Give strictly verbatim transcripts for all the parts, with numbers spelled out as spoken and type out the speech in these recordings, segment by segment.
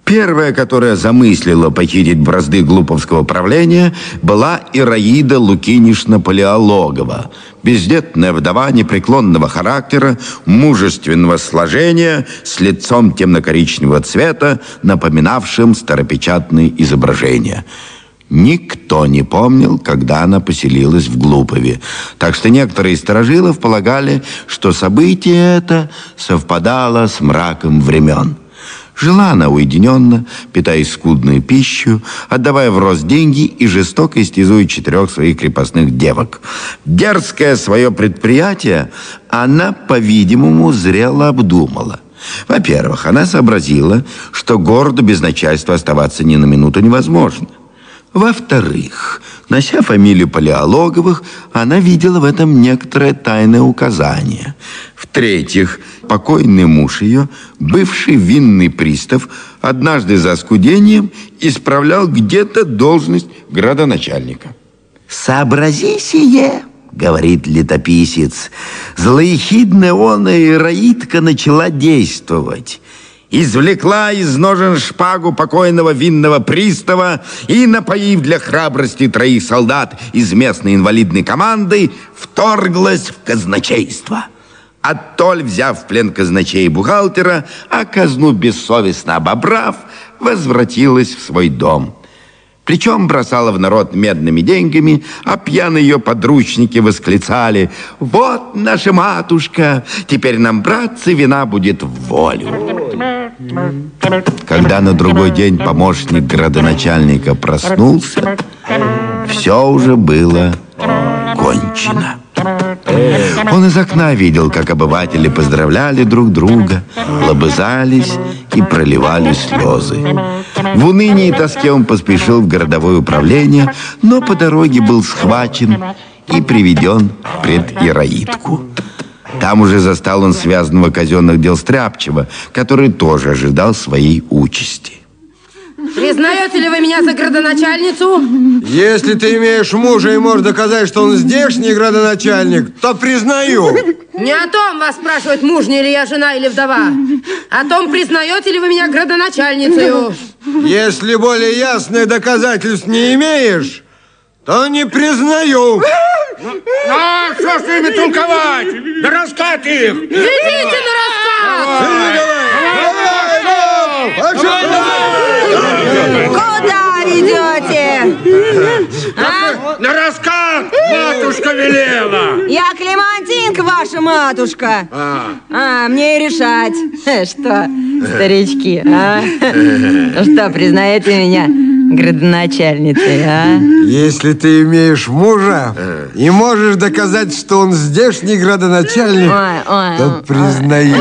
Первая, которая замыслила похитить бразды глуповского правления, была Ираида Лукинишна Палеологова, бездетная вдова непреклонного характера, мужественного сложения, с лицом темно-коричневого цвета, напоминавшим старопечатные изображения. Никто не помнил, когда она поселилась в Глупове, так что некоторые из старожилов полагали, что событие это совпадало с мраком времен. Жила она уединенно, питаясь скудную пищу, отдавая в рост деньги и жестоко истязуя четырех своих крепостных девок. Дерзкое свое предприятие она, по-видимому, зрело обдумала. Во-первых, она сообразила, что городу без начальства оставаться ни на минуту невозможно. Во-вторых, нося фамилию Палеологовых, она видела в этом некоторое тайное указание. В-третьих, покойный муж ее, бывший винный пристав, однажды за оскудением исправлял где-то должность градоначальника. «Сообрази сие, — говорит летописец, — злоехидная она Ираидка начала действовать. Извлекла из ножен шпагу покойного винного пристава и, напоив для храбрости троих солдат из местной инвалидной команды, вторглась в казначейство. Оттоль, взяв в плен казначея и бухгалтера, а казну бессовестно обобрав, возвратилась в свой дом. Причем бросала в народ медными деньгами, а пьяные ее подручники восклицали: «Вот наша матушка, теперь нам, братцы, вина будет в волю». Когда на другой день помощник градоначальника проснулся, все уже было кончено. Он из окна видел, как обыватели поздравляли друг друга, лобызались и проливали слезы. В унынии и тоске он поспешил в городовое управление, но по дороге был схвачен и приведен пред Ираидку. Там уже застал он связанного казенных дел Стряпчего, который тоже ожидал своей участи. Признаете ли вы меня за градоначальницу? Если ты имеешь мужа и можешь доказать, что он здешний градоначальник, то признаю. Не о том вас спрашивать, мужняя ли я жена или вдова. О том, признаете ли вы меня градоначальницей. Если более ясных доказательств не имеешь, то не признаю. А что с ними толковать? На раскат их! Идите на раскат! Куда идете? А? На раскат матушка велела. Я Клемантинка, ваша матушка. А, а мне и решать. Что, старички, а? Что, признаете меня градоначальницей, а? Если ты имеешь мужа и можешь доказать, что он здешний градоначальник, ой, ой, то признаю.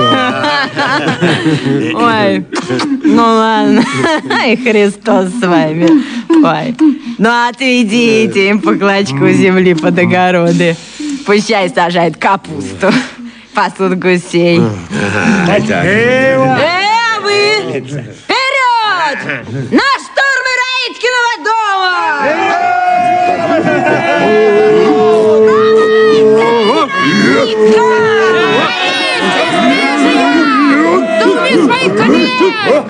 Ой, ну ладно. И Христос с вами. Ой, ну отведите им по клочку земли под огороды. Пущай сажает капусту, пасут гусей. Эй, а вы! Вперед! На штурм Ираидкиного дома! Думи своих коней!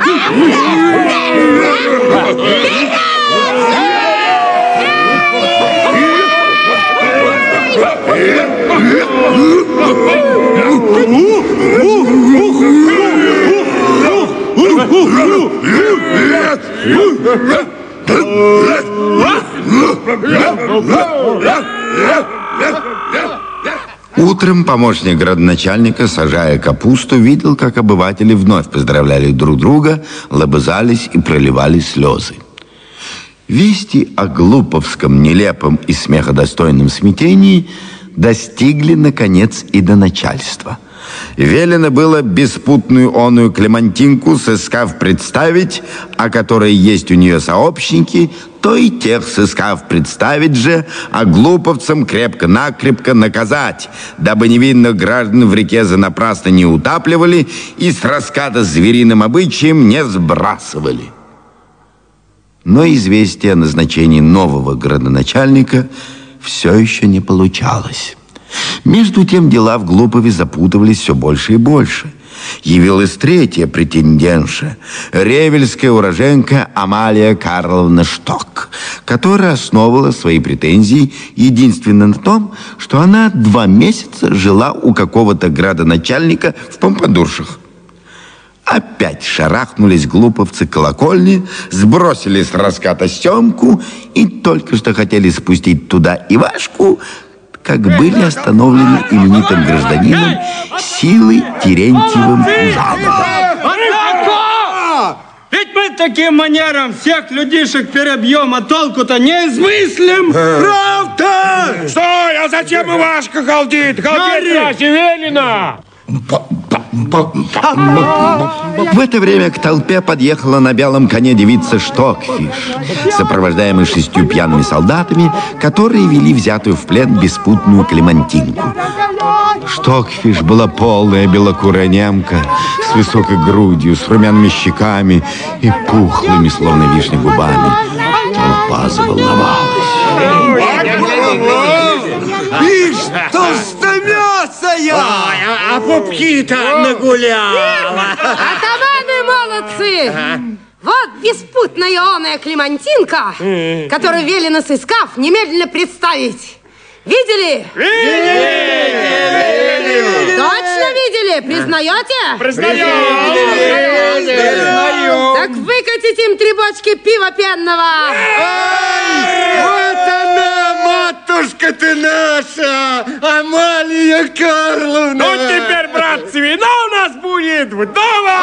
Утром помощник градоначальника, сажая капусту, видел, как обыватели вновь поздравляли друг друга, лобызались и проливали слезы. Вести о глуповском нелепом и смеходостойном смятении достигли, наконец, и до начальства. Велено было беспутную оную Клемантинку, сыскав представить, о которой есть у нее сообщники, то и тех, сыскав представить же, а глуповцам крепко-накрепко наказать, дабы невинных граждан в реке занапрасно не утапливали и с раската звериным обычаем не сбрасывали. Но известие о назначении нового градоначальника все еще не получалось. Между тем дела в Глупове запутывались все больше и больше. явилась третья претендентша, ревельская уроженка Амалия Карловна Шток, которая основывала свои претензии единственно на том, что она два месяца жила у какого-то градоначальника в помпадуршах. Опять шарахнулись глуповцы к колокольне, сбросили с раската Семку и только что хотели спустить туда Ивашку, как были остановлены именитым гражданином Силой Терентьевым Жановым. Ведь мы таким манером всех людишек перебьем, а толку-то не измыслим. Правда! Стой, а зачем Ивашка галдит? Галдит разве велено? В это время к толпе подъехала на белом коне девица Штокфиш, сопровождаемая шестью пьяными солдатами, которые вели взятую в плен беспутную Клемантинку. Штокфиш была полная белокурая немка с высокой грудью, с румяными щеками и пухлыми, словно вишня, губами. Толпа заволновалась. Ишь, толстомясая! Ой, а, а пупки-то нагуляла. Атаманы молодцы! Вот беспутная оная Клемантинка, которую велено сыскав немедленно представить. Видели? Видели! Точно видели? Признаете? Признаем! Так выкатите им три бочки пива пенного. Вот она, матушка ты наша, Амалия Карловна! Ну теперь, братцы, вина у нас будет вдова!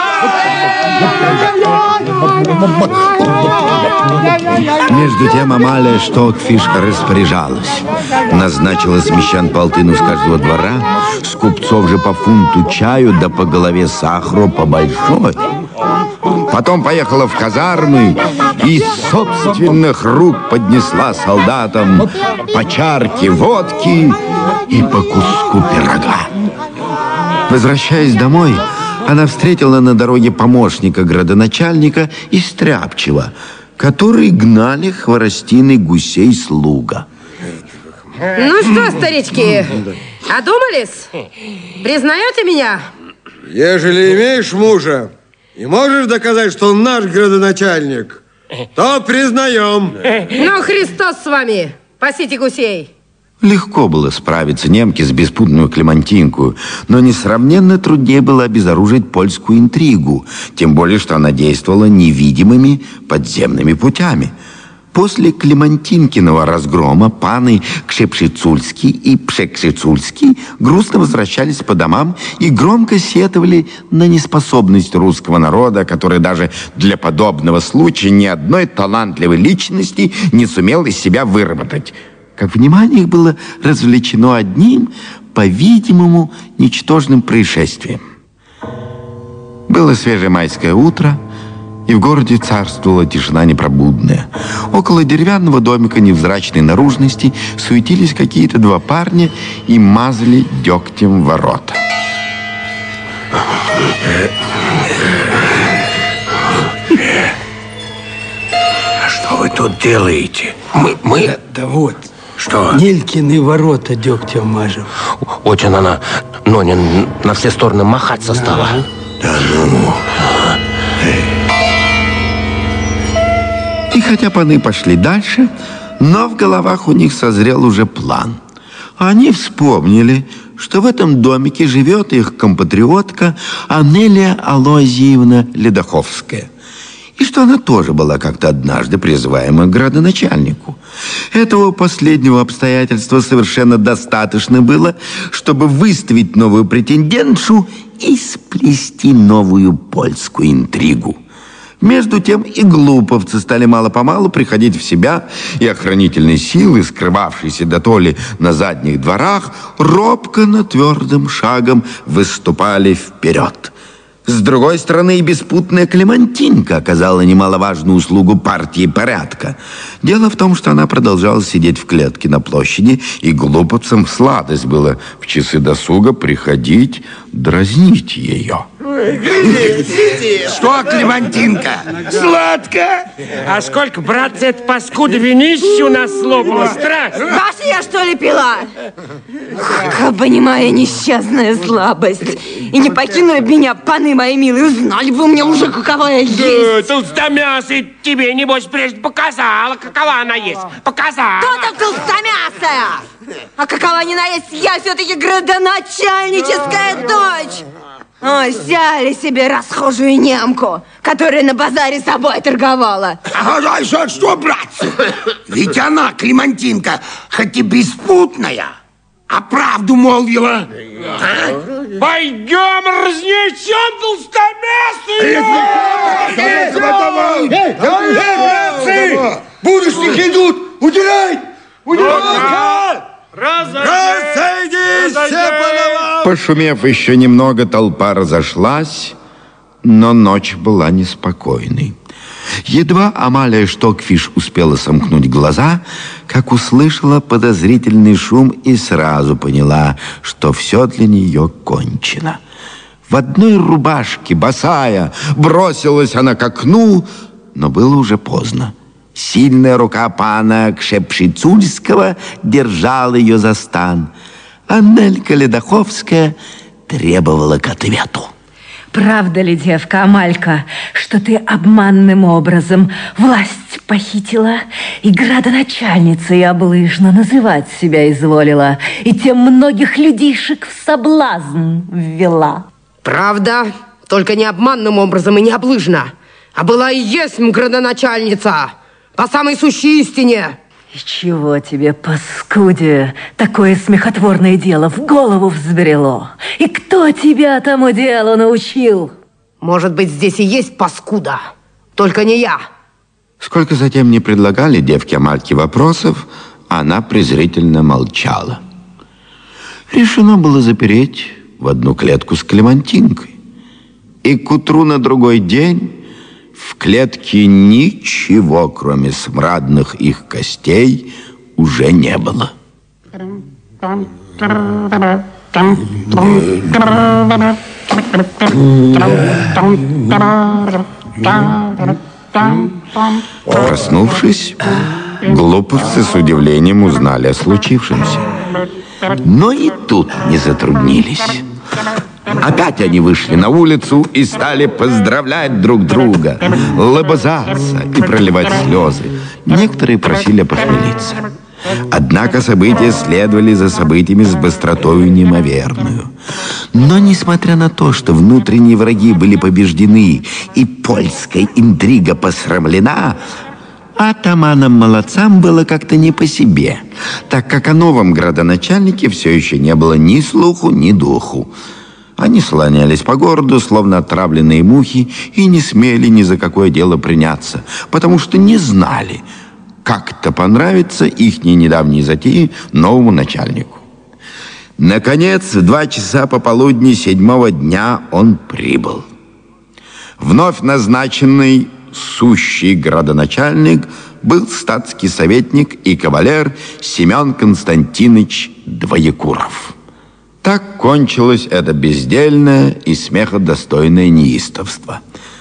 Между тем Амалия Штокфиш распоряжалась. Назначила с мещан по алтыну с каждого двора, с купцов же по фунту чаю, да по голове сахару по большой. Потом поехала в казармы и из собственных рук поднесла солдатам по чарке водки и по куску пирога. Возвращаясь домой, она встретила на дороге помощника градоначальника и стряпчего, которые гнали хворостиной гусей с луга. Ну что, старички, одумались? Признаете меня? Ежели имеешь мужа и можешь доказать, что он наш градоначальник, то признаем. Ну, Христос с вами, пасите гусей. Легко было справиться немке с беспутную Клемантинку, но несравненно труднее было обезоружить польскую интригу, тем более, что она действовала невидимыми подземными путями. После Клемантинкиного разгрома паны Кшепшицульский и Пшекшицульский грустно возвращались по домам и громко сетовали на неспособность русского народа, который даже для подобного случая ни одной талантливой личности не сумел из себя выработать. Как внимание их было развлечено одним, по-видимому, ничтожным происшествием. Было свежее майское утро, и в городе царствовала тишина непробудная. Около деревянного домика невзрачной наружности суетились какие-то два парня и мазали дегтем ворота. А что вы тут делаете? Мы... мы... Да, да вот. Что? Нелькины ворота дегтем мажем. Очень она, Ноня, на все стороны махаться стала. Да ну... И хотя паны пошли дальше, но в головах у них созрел уже план. Они вспомнили, что в этом домике живет их компатриотка Анелия Алозиевна Ледоховская, и что она тоже была как-то однажды призываема к градоначальнику. Этого последнего обстоятельства совершенно достаточно было, чтобы выставить новую претендентшу и сплести новую польскую интригу. Между тем и глуповцы стали мало-помалу приходить в себя, и охранительные силы, скрывавшиеся дотоле на задних дворах, робко, но твердым шагом выступали вперед. С другой стороны, и беспутная Клемантинка оказала немаловажную услугу партии порядка. Дело в том, что она продолжала сидеть в клетке на площади, и глуповцам в сладость было в часы досуга приходить дразнить ее. Что, Клемантинка? Сладко. А сколько, братцы, эта паскуда винища у нас слопала? Страшно. Ваша я, что ли, пила? Как бы не моя несчастная слабость. И не покинули бы меня, паны мои милые, узнали бы мне уже, какова я есть. Да, толстомясый тебе, небось, прежде показала, какова она есть. Показала. Кто там толстомясая? А какова не наесть, я все-таки градоначальническая дочь. Ой, взяли себе расхожую немку, которая на базаре собой торговала. А, а что, что, братцы? Ведь она, Клемантинка, хоть и беспутная, а правду молвила. А? Пойдем разнесем толстомясую! Братцы! Будущники идут! Удирай! Удирай! Разойдись! Все по домам! Пошумев еще немного, толпа разошлась, но ночь была неспокойной. Едва Амалия Штокфиш успела сомкнуть глаза, как услышала подозрительный шум и сразу поняла, что все для нее кончено. В одной рубашке, босая, бросилась она к окну, но было уже поздно. Сильная рука пана Кшепшицульского держала ее за стан, а Нелька Ледоховская требовала к ответу. Правда ли, девка Амалька, что ты обманным образом власть похитила и градоначальницей облыжно называть себя изволила, и тем многих людишек в соблазн ввела? Правда, только не обманным образом и не облыжно, а была и есть градоначальница, по самой сущей истине. И чего тебе, паскуде, такое смехотворное дело в голову взбрело? И кто тебя тому делу научил? Может быть, здесь и есть паскуда, только не я. Сколько затем не предлагали девке Амальке вопросов, она презрительно молчала. Решено было запереть в одну клетку с Клемантинкой. И к утру на другой день в клетке ничего, кроме смрадных их костей, уже не было. Проснувшись, глуповцы с удивлением узнали о случившемся. Но и тут не затруднились. Опять они вышли на улицу и стали поздравлять друг друга, лобызаться и проливать слезы. Некоторые просили похмелиться. Однако события следовали за событиями с быстротою неимоверную. Но, несмотря на то, что внутренние враги были побеждены и польская интрига посрамлена, атаманам-молодцам было как-то не по себе, так как о новом градоначальнике все еще не было ни слуху, ни духу. Они слонялись по городу, словно отравленные мухи, и не смели ни за какое дело приняться, потому что не знали, как-то понравится ихней недавней затеи новому начальнику. Наконец, в два часа пополудни седьмого дня он прибыл. Вновь назначенный сущий градоначальник был статский советник и кавалер Семен Константинович Двоекуров. Так кончилось это бездельное и смеходостойное неистовство.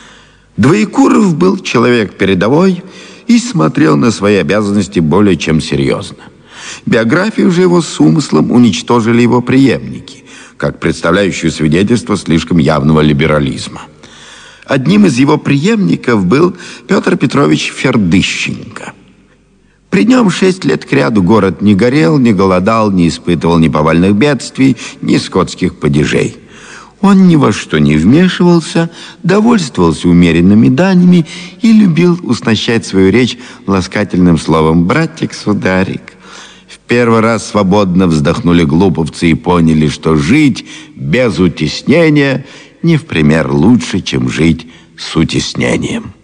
Двоекуров был человек передовой и смотрел на свои обязанности более чем серьезно. Биографию же его с умыслом уничтожили его преемники, как представляющую свидетельство слишком явного либерализма. Одним из его преемников был Петр Петрович Фердыщенко. При нем шесть лет кряду город не горел, не голодал, не испытывал ни повальных бедствий, ни скотских падежей. Он ни во что не вмешивался, довольствовался умеренными данями и любил уснащать свою речь ласкательным словом «братик-сударик». В первый раз свободно вздохнули глуповцы и поняли, что жить без утеснения не в пример лучше, чем жить с утеснением.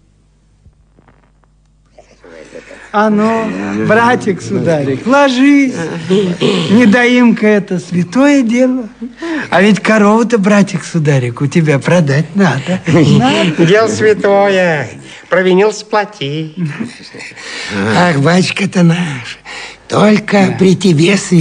А ну, братик-сударик, ложись. Недоимка — это святое дело. А ведь корову-то, братик-сударик, у тебя продать надо. надо. Дело святое. Провинился, плати. Ах, батюшка-то наш, только при тебе свет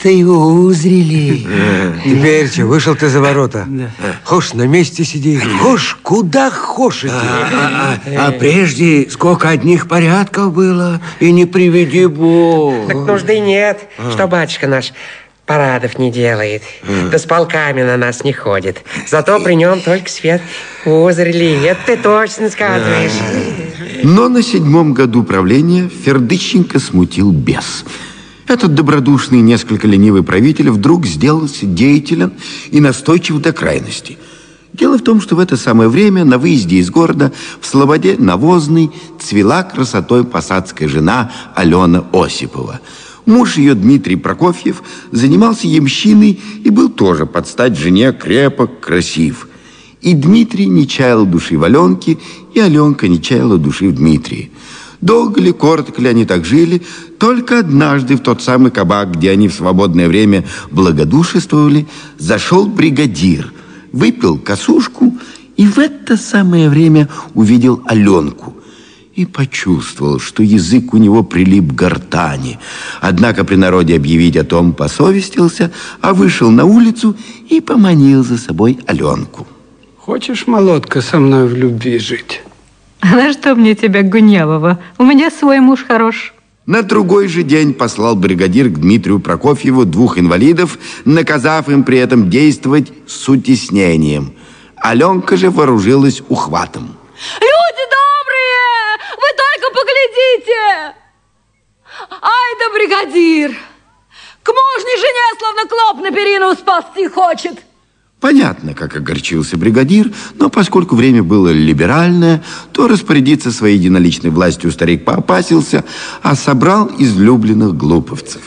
мы-то его узрели. Теперь что, вышел ты за ворота. Хошь на месте сиди, хошь куда хошь иди. А, а, а прежде сколько одних порядков было, и не приведи Бог. Так нужды нет, что батюшка наш парадов не делает, да с полками на нас не ходит. Зато при нем только свет узрели. Это ты точно сказываешь. Но на седьмом году правления Фердыщенко смутил бес. Этот добродушный, несколько ленивый правитель вдруг сделался деятелен и настойчив до крайности. Дело в том, что в это самое время на выезде из города в слободе Навозной цвела красотой посадская жена Алена Осипова. Муж ее, Дмитрий Прокофьев, занимался ямщиной и был тоже под стать жене крепок, красив. И Дмитрий не чаял души в Аленке, и Аленка не чаяла души в Дмитрии. Долго ли, коротко ли они так жили, только однажды в тот самый кабак, где они в свободное время благодушествовали, зашел бригадир, выпил косушку и в это самое время увидел Аленку. И почувствовал, что язык у него прилип к гортани. Однако при народе объявить о том посовестился, а вышел на улицу и поманил за собой Аленку. Хочешь, молодка, со мной в любви жить? А на что мне тебя, Гунявого? У меня свой муж хорош. На другой же день послал бригадир к Дмитрию Прокофьеву двух инвалидов, наказав им при этом действовать с утеснением. Аленка же вооружилась ухватом. Люди добрые! Вы только поглядите! Ай да бригадир! К мужней жене словно клоп на перину спасти хочет. Понятно, как огорчился бригадир, но поскольку время было либеральное, то распорядиться своей единоличной властью старик поопасился, а собрал излюбленных глуповцев.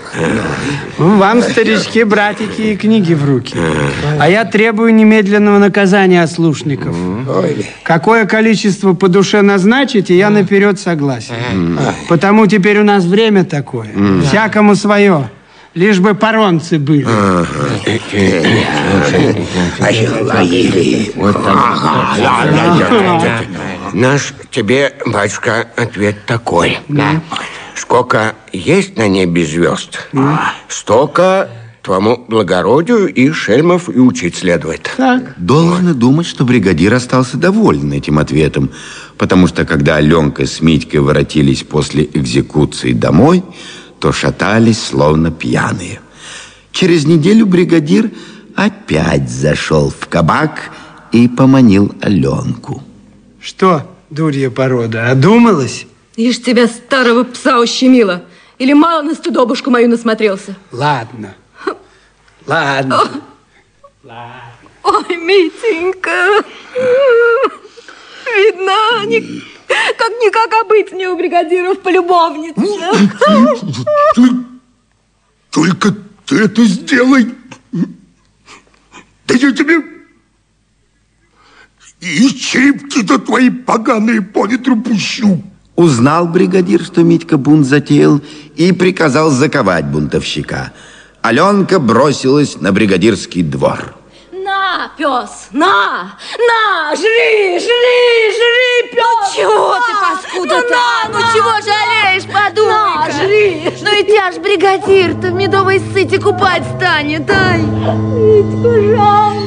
Вам, старички, братики, и книги в руки. А я требую немедленного наказания ослушников. Какое количество по душе назначите, я наперед согласен. Потому теперь у нас время такое. Всякому свое. Лишь бы паронцы были. Наш тебе, батюшка, ответ такой. Сколько есть на небе звезд, столько твоему благородию и шельмов и учить следует. Так. Должны думать, что бригадир остался доволен этим ответом, потому что когда Аленка с Митькой воротились после экзекуции домой, то шатались, словно пьяные. Через неделю бригадир опять зашел в кабак и поманил Аленку. Что, дурья порода, одумалась? Ишь тебя, старого пса, ущемила. Или мало на стыдобушку мою насмотрелся? Ладно. Ладно. Ой, Митенька. Видно, не... как-никак, а быть мне у бригадиров полюбовница. Ты, только ты это сделай. Да я тебе и черепки-то твои поганые по ветру пущу. Узнал бригадир, что Митька бунт затеял, и приказал заковать бунтовщика. Аленка бросилась на бригадирский двор. На, пес, на, на, жри, жри, жри, пес. Ну чего ты, паскуда, ну, на, ну на, чего жалеешь, подумай. На, жри. Ну и тебя ж бригадир-то в медовой сыте купать станет, ай. Митька,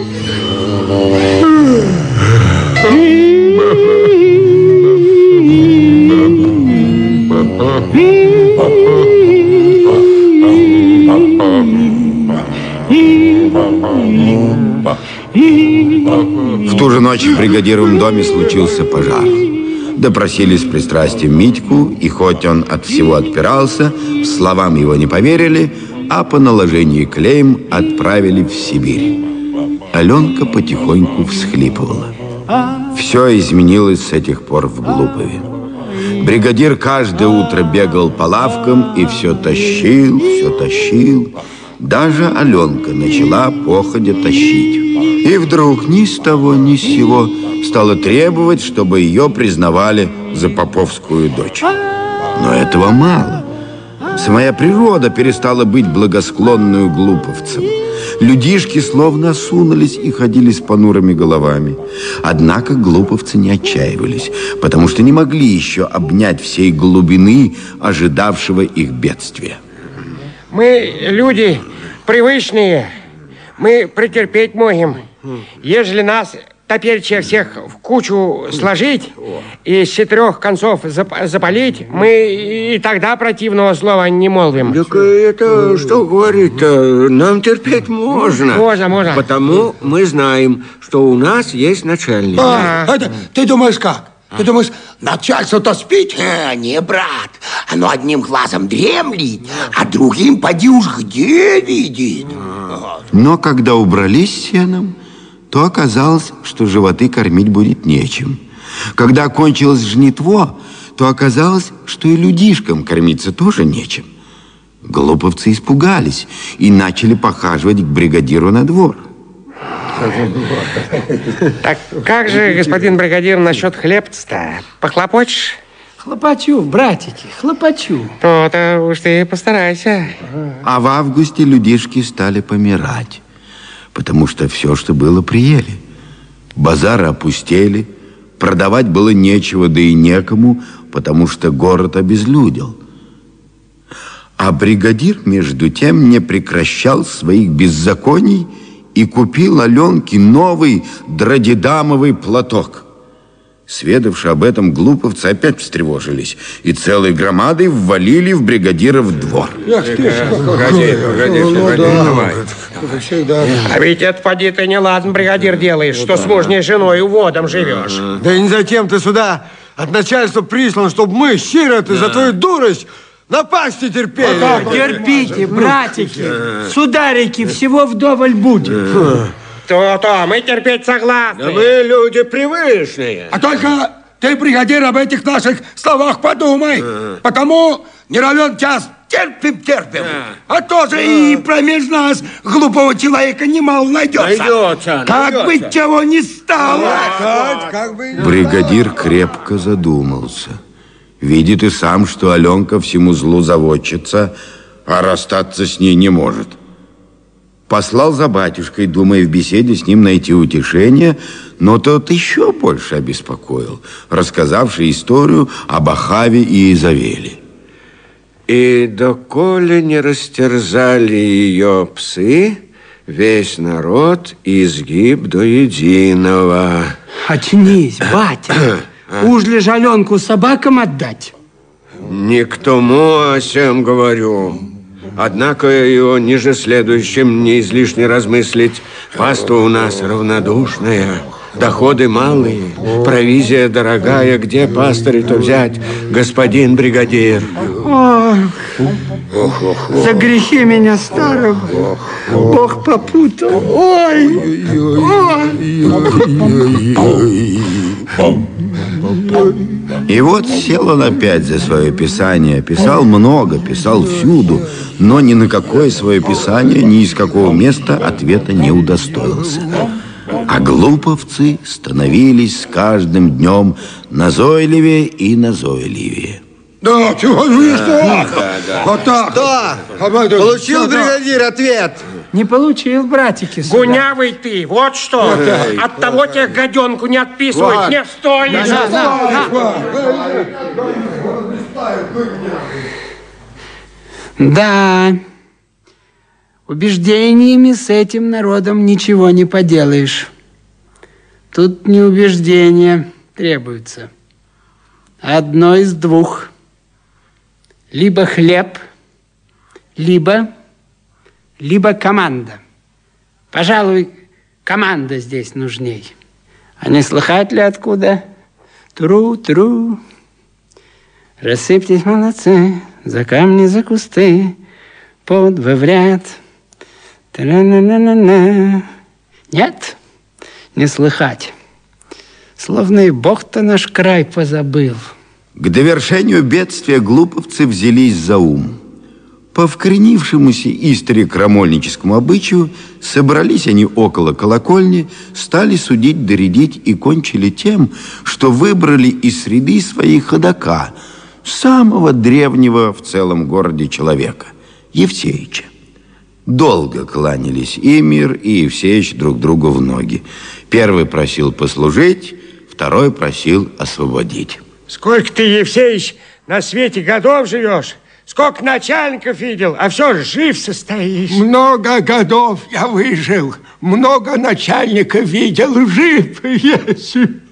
В ту же ночь в бригадировом доме случился пожар. Допросили с пристрастием Митьку, и хоть он от всего отпирался, словам его не поверили, а по наложению клейм отправили в Сибирь. Аленка потихоньку всхлипывала. Все изменилось с этих пор в Глупове. Бригадир каждое утро бегал по лавкам и все тащил, все тащил. Даже Аленка начала походя тащить. И вдруг ни с того, ни с сего стала требовать, чтобы ее признавали за поповскую дочь. Но этого мало. Самая природа перестала быть благосклонную глуповцам. Людишки словно осунулись и ходили с понурыми головами. Однако глуповцы не отчаивались, потому что не могли еще обнять всей глубины ожидавшего их бедствия. Мы люди привычные. Мы претерпеть можем. Ежели нас топереча всех в кучу сложить и с четырех концов зап- запалить, мы и тогда противного слова не молвим. Так это что говорит-то? Нам терпеть можно. Можно, можно. Потому мы знаем, что у нас есть начальник. А, это, ты думаешь как? Ты думаешь, начальство-то спит? А, не, брат, оно одним глазом дремлет, а другим поди уж где видит. Но когда убрались сеном, то оказалось, что животы кормить будет нечем. Когда кончилось жнитво, то оказалось, что и людишкам кормиться тоже нечем. Глуповцы испугались и начали похаживать к бригадиру на двор. Так как же, господин бригадир, насчет хлебца-то? Похлопочешь? Хлопочу, братики, хлопочу. То-то уж ты постарайся. А в августе людишки стали помирать, потому что все, что было, приели. Базары опустели, продавать было нечего, да и некому, потому что город обезлюдил. А бригадир, между тем, не прекращал своих беззаконий и купил Аленке новый дродидамовый платок. Сведавши об этом, глуповцы опять встревожились и целой громадой ввалили в бригадира в двор. Погоди, погоди, погоди, давай. А ведь это, поди, ты не ладно, бригадир, делаешь, что с мужней женой уводом живешь. Да и не затем ты сюда от начальства прислан, чтобы мы, сироты, за твою дурость напасти терпели. Вот терпите, братики. Сударики, всего вдоволь будет. То-то, мы терпеть согласны. Да мы люди привычные. А только ты, бригадир, об этих наших словах подумай. Потому не равен час терпим, терпим. А тоже и промеж нас глупого человека немало найдется. Найдется, Как найдется. бы чего не стало. Бригадир крепко задумался. Видит и сам, что Аленка всему злу заводчица, а расстаться с ней не может. Послал за батюшкой, думая в беседе с ним найти утешение, но тот еще больше обеспокоил, рассказавший историю об Ахаве и Изавеле. И доколе не растерзали ее псы, весь народ изгиб до единого. Очнись, батя. Уж ли жаленку собакам отдать? Не к тому, о сем говорю. Однако его ниже следующим не излишне размыслить. Паства у нас равнодушная, доходы малые, провизия дорогая. Где пастыря-то взять, господин бригадир? Ох, за грехи меня старого Бог попутал. Ой, ой. И вот сел он опять за свое писание. Писал много, писал всюду, но ни на какое свое писание, ни из какого места ответа не удостоился. А глуповцы становились с каждым днем назойливее и назойливее. Да, чего же что? Вот так. Да, получил бригадир ответ. Не получил, братики. Сюда. Гунявый ты, вот что. От того тебя гаденку не отписывают, Вот. не стоишь. На, на, на. Да, убеждениями с этим народом ничего не поделаешь. Тут не убеждения требуется. Одно из двух. Либо хлеб, либо, либо команда. Пожалуй, команда здесь нужней. А не слыхать ли откуда? Тру-тру. Рассыпьтесь, молодцы, за камни, за кусты, под в ряд. Та-на-на-на-на. Нет, не слыхать. Словно и Бог-то наш край позабыл. К довершению бедствия глуповцы взялись за ум. По вкоренившемуся истори крамольническому обычаю собрались они около колокольни, стали судить, доредить и кончили тем, что выбрали из среды своей ходока, самого древнего в целом городе человека, Евсеича. Долго кланялись и Мир, и Евсеич друг другу в ноги. Первый просил послужить, второй просил освободить. Сколько ты, Евсеич, на свете годов живешь, Сколько начальников видел, а все жив состоишь. Много годов я выжил, много начальников видел, жив есть.